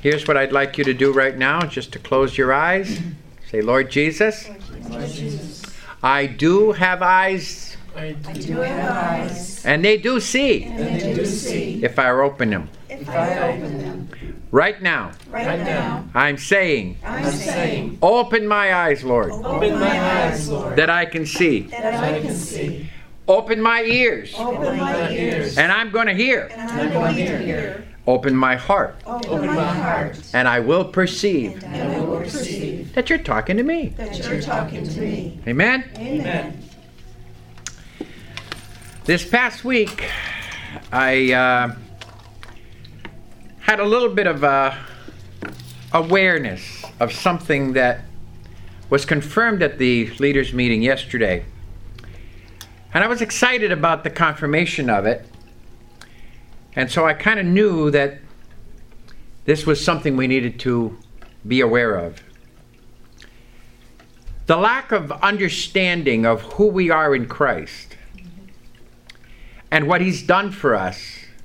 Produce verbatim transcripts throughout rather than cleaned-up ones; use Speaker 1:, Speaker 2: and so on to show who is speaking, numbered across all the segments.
Speaker 1: Here's what I'd like you to do right now, just to close your eyes. Say, Lord Jesus,
Speaker 2: Lord Jesus,
Speaker 1: I do have eyes,
Speaker 2: I do have eyes,
Speaker 1: and they do see,
Speaker 2: and they do see,
Speaker 1: if I open them.
Speaker 2: if I open them.
Speaker 1: Right now,
Speaker 2: Right now,
Speaker 1: I'm saying,
Speaker 2: I'm saying,
Speaker 1: open my eyes, Lord,
Speaker 2: open my eyes, Lord,
Speaker 1: that I can see.
Speaker 2: that I can see.
Speaker 1: Open my ears,
Speaker 2: Open my ears,
Speaker 1: and I'm going to hear.
Speaker 2: and I'm going to hear.
Speaker 1: Open my heart,
Speaker 2: Open my heart,
Speaker 1: and I will perceive
Speaker 2: and I will perceive
Speaker 1: that you're talking to me.
Speaker 2: that you're talking to me.
Speaker 1: Amen?
Speaker 2: Amen.
Speaker 1: This past week, I uh, had a little bit of uh, awareness of something that was confirmed at the leaders' meeting yesterday. And I was excited about the confirmation of it. And so I kind of knew that this was something we needed to be aware of. The lack of understanding of who we are in Christ and what He's done for us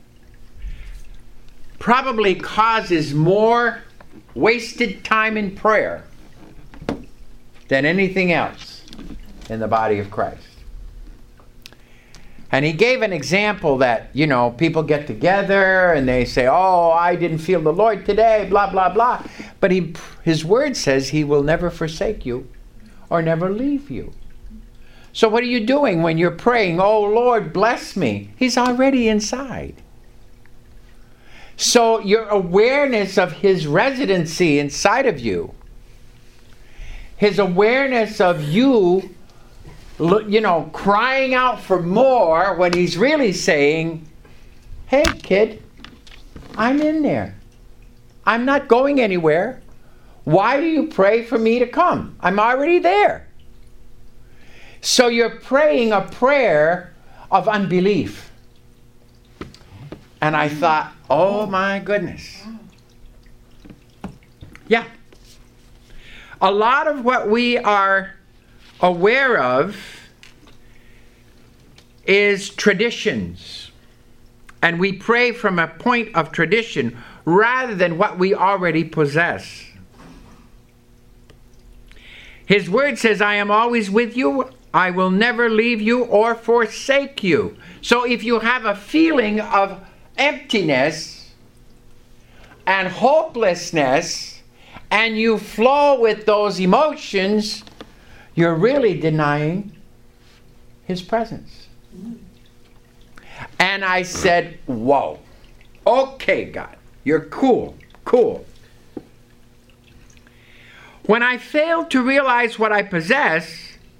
Speaker 1: probably causes more wasted time in prayer than anything else in the body of Christ. And he gave an example that, you know, people get together and they say, oh, I didn't feel the Lord today, blah, blah, blah. But he, his word says He will never forsake you or never leave you. So what are you doing when you're praying, oh, Lord, bless me? He's already inside. So your awareness of His residency inside of you, His awareness of you, you know, crying out for more when He's really saying, hey, kid, I'm in there. I'm not going anywhere. Why do you pray for me to come? I'm already there. So you're praying a prayer of unbelief. And I thought, oh my goodness. Yeah. A lot of what we are aware of is traditions, and we pray from a point of tradition rather than what we already possess. His word says, I am always with you, I will never leave you or forsake you. So if you have a feeling of emptiness and hopelessness and you flow with those emotions, you're really denying His presence. And I said, whoa. Okay, God, you're cool, cool. When I fail to realize what I possess,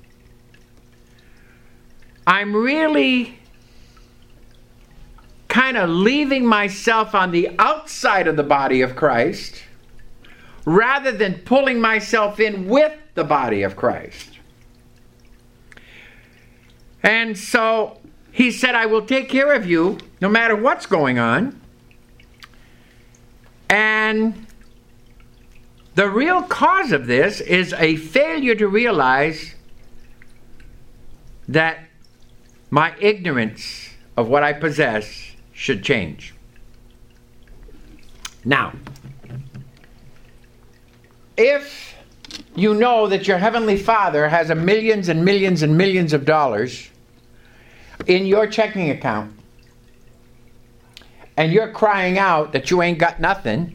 Speaker 1: I'm really kind of leaving myself on the outside of the body of Christ rather than pulling myself in with the body of Christ. And so He said, I will take care of you no matter what's going on. And the real cause of this is a failure to realize that my ignorance of what I possess should change. Now, if you know that your Heavenly Father has a millions and millions and millions of dollars in your checking account, and you're crying out that you ain't got nothing,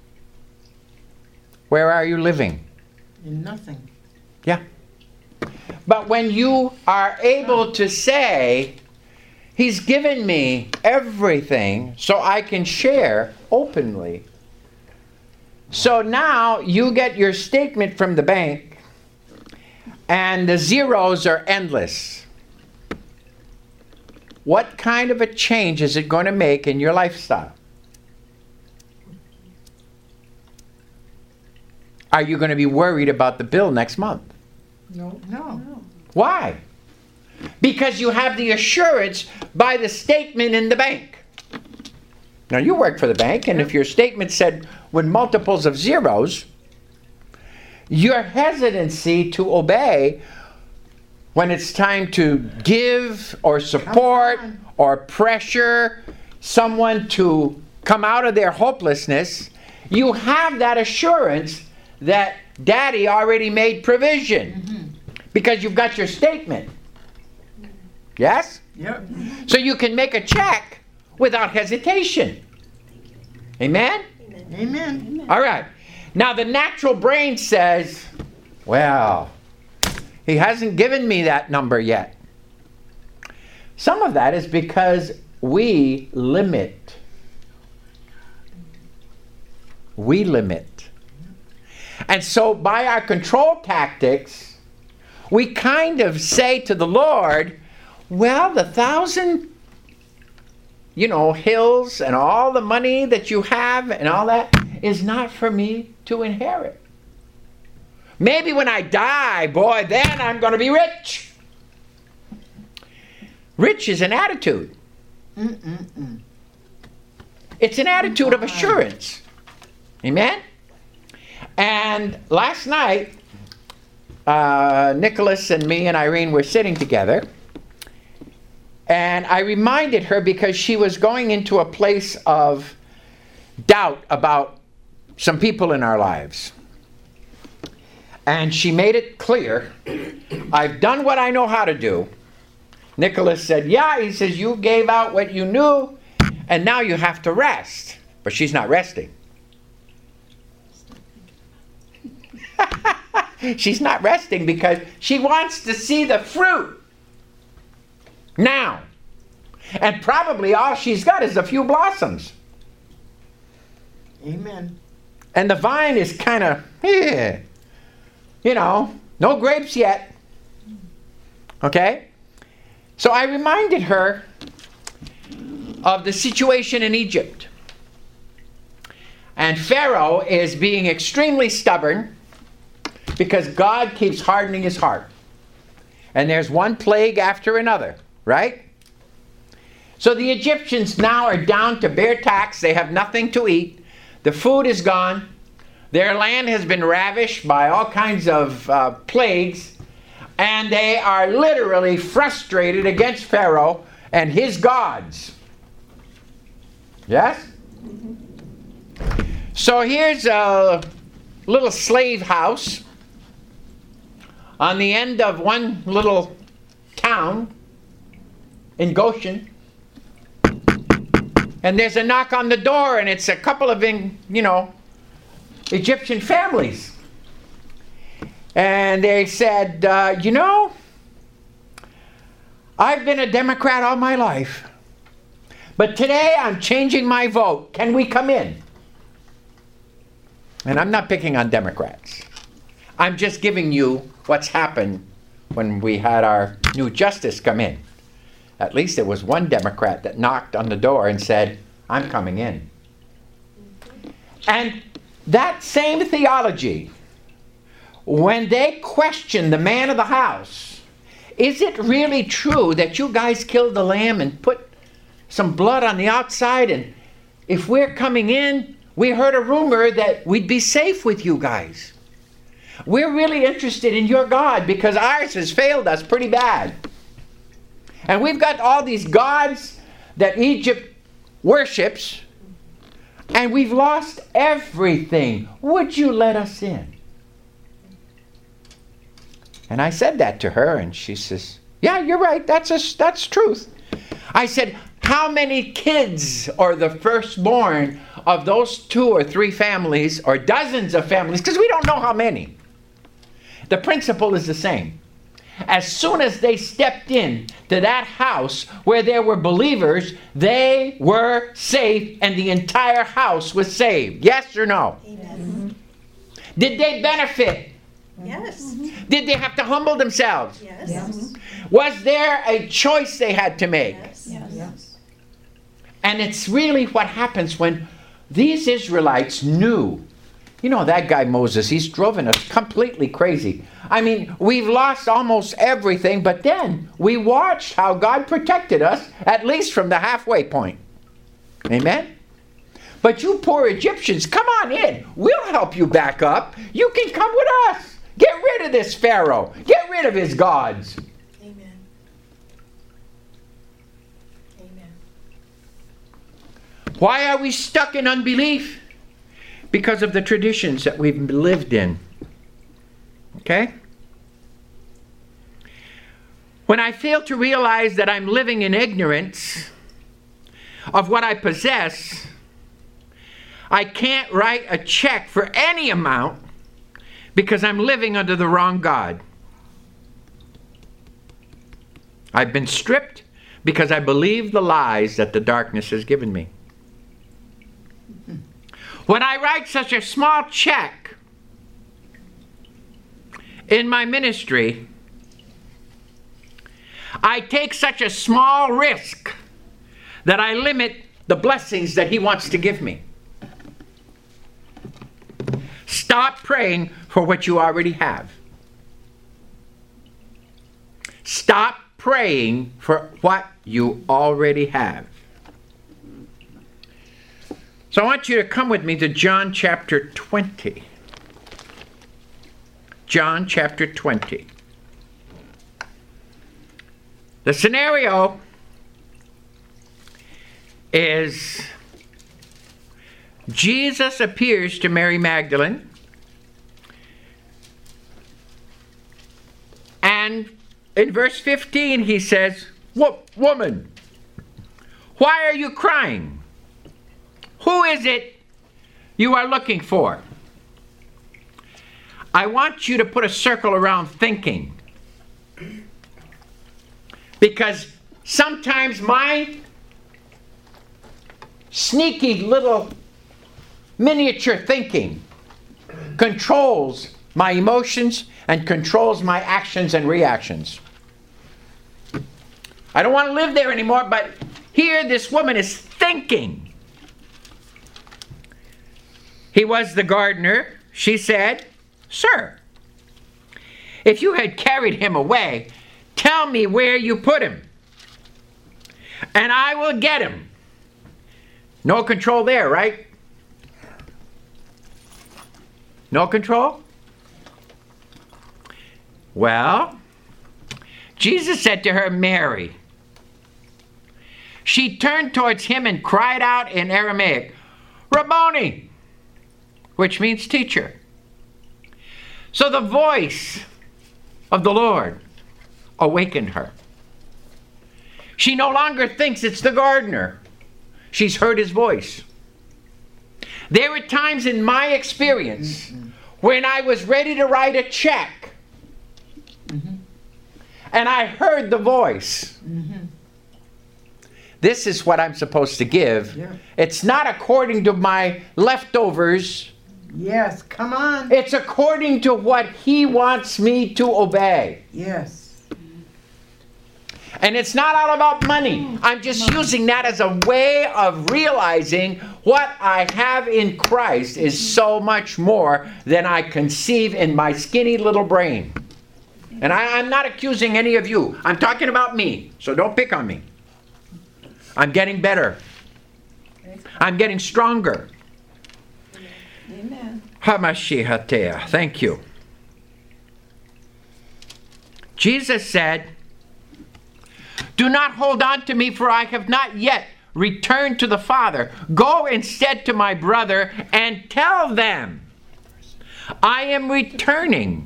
Speaker 1: where are you living?
Speaker 2: In nothing.
Speaker 1: Yeah. But when you are able to say, He's given me everything so I can share openly. So now you get your statement from the bank and the zeros are endless. What kind of a change is it going to make in your lifestyle? Are you going to be worried about the bill next month?
Speaker 2: No. No.
Speaker 1: Why? Because you have the assurance by the statement in the bank. Now you work for the bank, and if your statement said with multiples of zeros, your hesitancy to obey when it's time to give or support or pressure someone to come out of their hopelessness, you have that assurance that Daddy already made provision. Mm-hmm. Because you've got your statement. Yes?
Speaker 2: Yep.
Speaker 1: So you can make a check without hesitation. Amen?
Speaker 2: Amen. Amen.
Speaker 1: All right. Now the natural brain says, well, he hasn't given me that number yet. Some of that is because we limit. We limit. And so by our control tactics, we kind of say to the Lord, well, the thousand, you know, hills and all the money that you have and all that is not for me to inherit. Maybe when I die, boy, then I'm going to be rich. Rich is an attitude. Mm-mm-mm. It's an attitude of assurance. Amen? And last night, uh, Nicholas and me and Irene were sitting together. And I reminded her because she was going into a place of doubt about some people in our lives. And she made it clear, I've done what I know how to do. Nicholas said, yeah, he says, you gave out what you knew, and now you have to rest. But she's not resting. She's not resting because she wants to see the fruit now. And probably all she's got is a few blossoms.
Speaker 2: Amen.
Speaker 1: And the vine is kind of, eh, you know, no grapes yet. Okay? So I reminded her of the situation in Egypt. And Pharaoh is being extremely stubborn because God keeps hardening his heart. And there's one plague after another, right? So the Egyptians now are down to bare tacks. They have nothing to eat. The food is gone. Their land has been ravished by all kinds of uh, plagues. And they are literally frustrated against Pharaoh and his gods. Yes? Mm-hmm. So here's a little slave house on the end of one little town in Goshen. And there's a knock on the door, and it's a couple of, you know, Egyptian families. And they said, uh, you know, I've been a Democrat all my life, but today I'm changing my vote. Can we come in? And I'm not picking on Democrats. I'm just giving you what's happened when we had our new justice come in. At least there was one Democrat that knocked on the door and said, I'm coming in. And that same theology, when they question the man of the house, is it really true that you guys killed the lamb and put some blood on the outside, and if we're coming in, we heard a rumor that we'd be safe with you guys. We're really interested in your God because ours has failed us pretty bad. And we've got all these gods that Egypt worships, and we've lost everything. Would you let us in? And I said that to her, and she says, yeah, you're right. That's a, that's truth. I said, how many kids are the firstborn of those two or three families or dozens of families? Because we don't know how many. The principle is the same. As soon as they stepped in to that house where there were believers, they were safe and the entire house was saved. Yes or no?
Speaker 3: Amen.
Speaker 1: Did they benefit?
Speaker 3: Yes.
Speaker 1: Did they have to humble themselves?
Speaker 3: Yes.
Speaker 2: Yes.
Speaker 1: Was there a choice they had to make?
Speaker 3: Yes.
Speaker 2: Yes. Yes.
Speaker 1: And it's really what happens when these Israelites knew. You know, that guy Moses, he's driven us completely crazy. I mean, we've lost almost everything, but then we watched how God protected us, at least from the halfway point. Amen? But you poor Egyptians, come on in. We'll help you back up. You can come with us. Get rid of this Pharaoh. Get rid of his gods.
Speaker 3: Amen. Amen.
Speaker 1: Why are we stuck in unbelief? because of the traditions that we've lived in. Okay? When I fail to realize that I'm living in ignorance of what I possess, I can't write a check for any amount because I'm living under the wrong God. I've been stripped because I believe the lies that the darkness has given me. When I write such a small check in my ministry, I take such a small risk that I limit the blessings that He wants to give me. Stop praying for what you already have. Stop praying for what you already have. So I want you to come with me to John chapter twenty. John chapter twenty. The scenario is Jesus appears to Mary Magdalene, and in verse fifteen he says, "Woman, why are you crying? Who is it you are looking for?" I want you to put a circle around thinking. Because sometimes my sneaky little miniature thinking controls my emotions and controls my actions and reactions. I don't want to live there anymore, but here this woman is thinking. He was the gardener. She said, "Sir, if you had carried him away, tell me where you put him, and I will get him." No control there, right? No control? Well, Jesus said to her, "Mary." She turned towards him and cried out in Aramaic, "Rabboni," which means teacher. So the voice of the Lord awakened her. She no longer thinks it's the gardener. She's heard his voice. There were times in my experience mm-hmm. when I was ready to write a check mm-hmm. and I heard the voice. Mm-hmm. This is what I'm supposed to give. Yeah. It's not according to my leftovers.
Speaker 2: Yes, come on.
Speaker 1: It's according to what He wants me to obey.
Speaker 2: Yes.
Speaker 1: And it's not all about money. I'm just using that as a way of realizing what I have in Christ is so much more than I conceive in my skinny little brain. And I, I'm not accusing any of you. I'm talking about me. So don't pick on me. I'm getting better. I'm getting stronger.
Speaker 3: Amen.
Speaker 1: Hamashihatea. Thank you. Jesus said, "Do not hold on to me, for I have not yet returned to the Father. Go instead to my brother and tell them, I am returning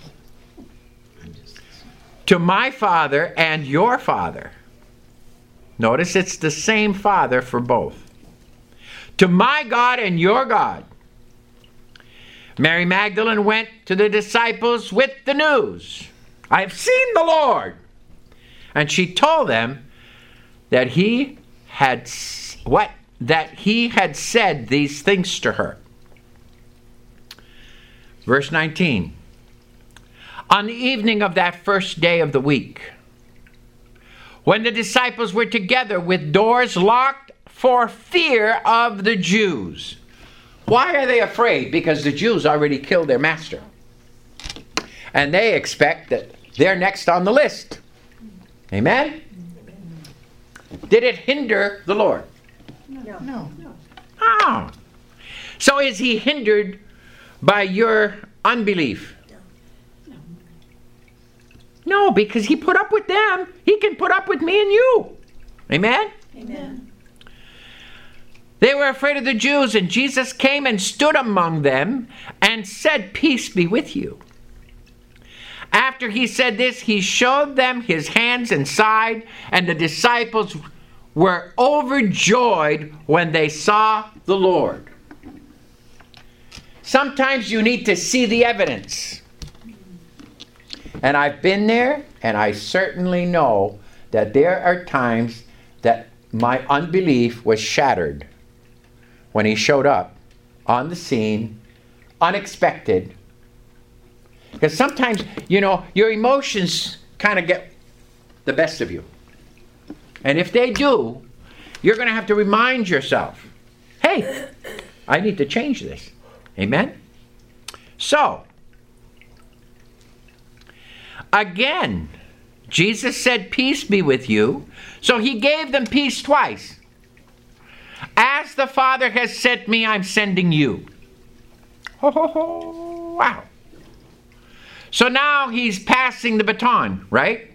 Speaker 1: to my Father and your Father." Notice it's the same Father for both. "To my God and your God." Mary Magdalene went to the disciples with the news, "I have seen the Lord." And she told them that he had what? That he had said these things to her. Verse nineteen. On the evening of that first day of the week, when the disciples were together with doors locked for fear of the Jews. Why are they afraid? Because the Jews already killed their master. And they expect that they're next on the list. Amen? Did it hinder the Lord?
Speaker 2: No. No.
Speaker 1: Oh. So is He hindered by your unbelief?
Speaker 3: No.
Speaker 1: No, because He put up with them. He can put up with me and you. Amen?
Speaker 3: Amen.
Speaker 1: They were afraid of the Jews, and Jesus came and stood among them and said, "Peace be with you." After he said this, he showed them his hands and side, and the disciples were overjoyed when they saw the Lord. Sometimes you need to see the evidence. And I've been there, and I certainly know that there are times that my unbelief was shattered when he showed up on the scene, unexpected. Because sometimes, you know, your emotions kind of get the best of you. And if they do, you're going to have to remind yourself, hey, I need to change this. Amen? So, again, Jesus said, "Peace be with you." So he gave them peace twice. "As the Father has sent me, I'm sending you." Ho, ho, ho. Wow. So now he's passing the baton, right?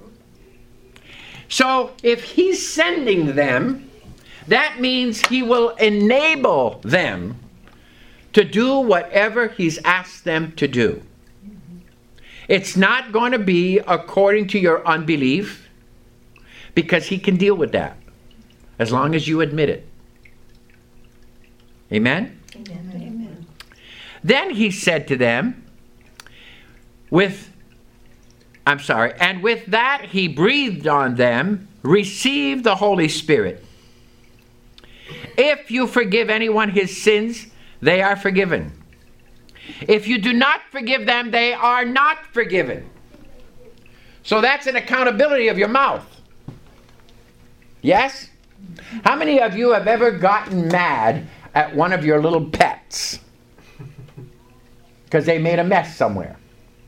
Speaker 1: So if he's sending them, that means he will enable them to do whatever he's asked them to do. It's not going to be according to your unbelief, because he can deal with that as long as you admit it. Amen?
Speaker 3: Amen. Amen.
Speaker 1: Then he said to them, with, I'm sorry, and with that he breathed on them, "Receive the Holy Spirit. If you forgive anyone his sins, they are forgiven. If you do not forgive them, they are not forgiven." So that's an accountability of your mouth. Yes? How many of you have ever gotten mad at one of your little pets because they made a mess somewhere?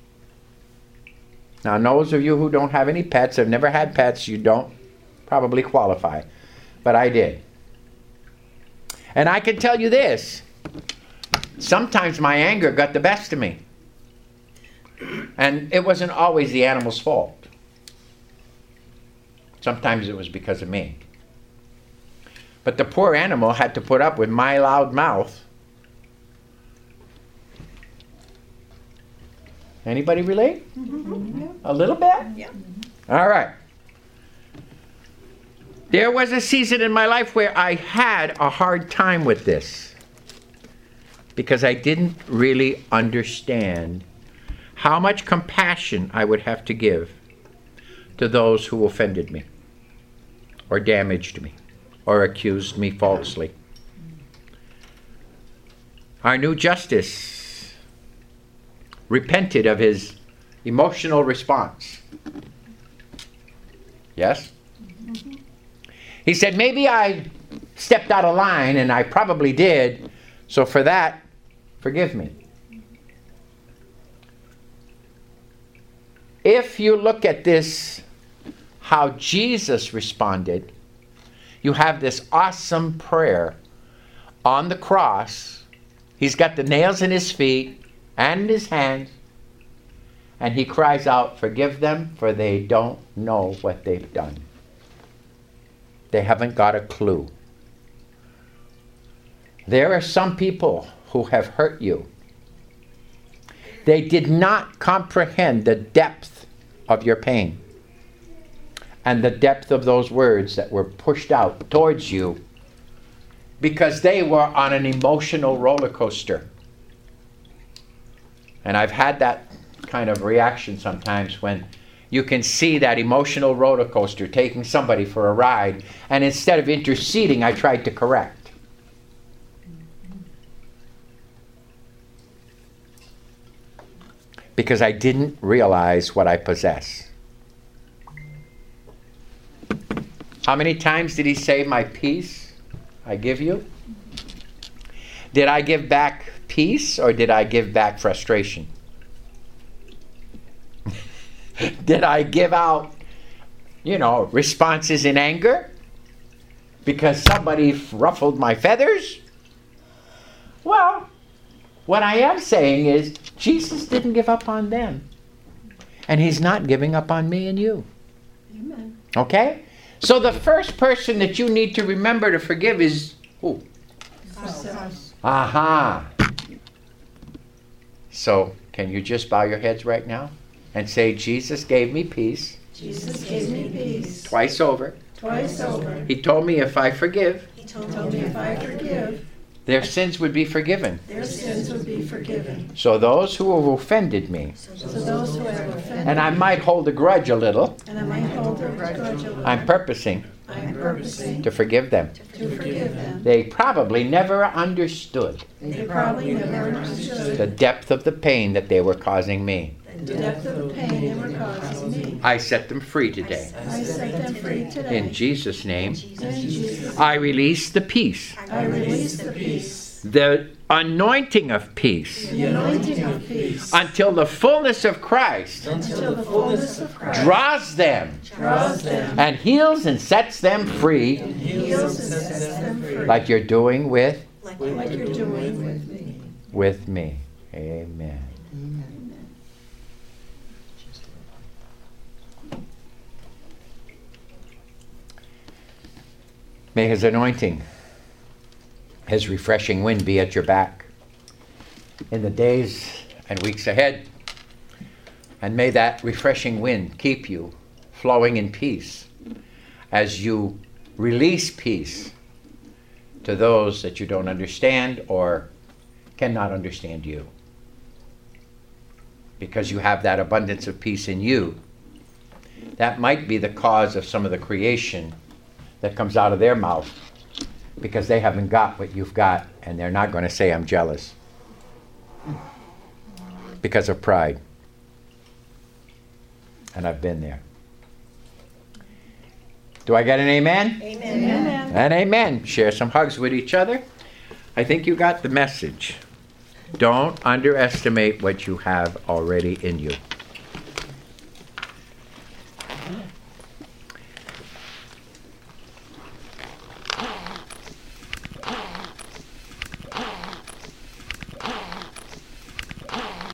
Speaker 1: Now, those of you who don't have any pets, have never had pets, you don't probably qualify. But I did. And I can tell you this. Sometimes my anger got the best of me. And it wasn't always the animal's fault. Sometimes it was because of me. But the poor animal had to put up with my loud mouth. Anybody relate?
Speaker 3: Mm-hmm. Yeah.
Speaker 1: A little bit?
Speaker 3: Yeah.
Speaker 1: All right. There was a season in my life where I had a hard time with this, because I didn't really understand how much compassion I would have to give to those who offended me, or damaged me, or accused me falsely. Our new justice repented of his emotional response. Yes? Mm-hmm. He said, maybe I stepped out of line, and I probably did, so for that, forgive me. If you look at this, how Jesus responded, you have this awesome prayer on the cross. He's got the nails in his feet and in his hands, and he cries out, "Forgive them, for they don't know what they've done." They haven't got a clue. There are some people who have hurt you. They did not comprehend the depth of your pain and the depth of those words that were pushed out towards you, because they were on an emotional roller coaster. And I've had that kind of reaction sometimes when you can see that emotional roller coaster taking somebody for a ride, and instead of interceding, I tried to correct. Because I didn't realize what I possess. How many times did he say, "My peace I give you"? Did I give back peace, or did I give back frustration? Did I give out, you know, responses in anger because somebody ruffled my feathers? Well, what I am saying is Jesus didn't give up on them, and he's not giving up on me and you.
Speaker 3: Amen.
Speaker 1: Okay? So the first person that you need to remember to forgive is who?
Speaker 3: ourselves.
Speaker 1: Aha. So, can you just bow your heads right now and say, Jesus gave me peace
Speaker 3: Jesus gave me peace
Speaker 1: twice over.
Speaker 3: twice over.
Speaker 1: He told me if I forgive,
Speaker 3: He told me if I forgive,
Speaker 1: their sins would be forgiven.
Speaker 3: their sins would be forgiven.
Speaker 1: So those who have offended me,
Speaker 3: So those who have offended,
Speaker 1: and I might hold a grudge a little,
Speaker 3: and I might hold a grudge a little,
Speaker 1: I'm purposing
Speaker 3: I'm purposing
Speaker 1: to forgive them.
Speaker 3: to forgive them.
Speaker 1: They probably never understood
Speaker 3: They probably never understood
Speaker 1: the depth of the pain that they were causing me.
Speaker 3: the depth of the pain they were causing me.
Speaker 1: I set them free today.
Speaker 3: I set them free today.
Speaker 1: In Jesus' name,
Speaker 3: In Jesus'
Speaker 1: I release the peace,
Speaker 3: I release the peace,
Speaker 1: the anointing of peace,
Speaker 3: the anointing of peace,
Speaker 1: until the fullness of Christ
Speaker 3: until the fullness of Christ
Speaker 1: draws them
Speaker 3: draws them,
Speaker 1: and heals and sets them free,
Speaker 3: heals and sets them free,
Speaker 1: like you're doing with
Speaker 3: like you're doing with me.
Speaker 1: with me. Amen. May his anointing, his refreshing wind be at your back in the days and weeks ahead. And may that refreshing wind keep you flowing in peace as you release peace to those that you don't understand or cannot understand you. Because you have that abundance of peace in you. That might be the cause of some of the creation that comes out of their mouth, because they haven't got what you've got, and they're not going to say, I'm jealous, because of pride. And I've been there. Do I get an amen?
Speaker 3: Amen. Amen.
Speaker 1: And amen. Share some hugs with each other. I think you got the message. Don't underestimate what you have already in you.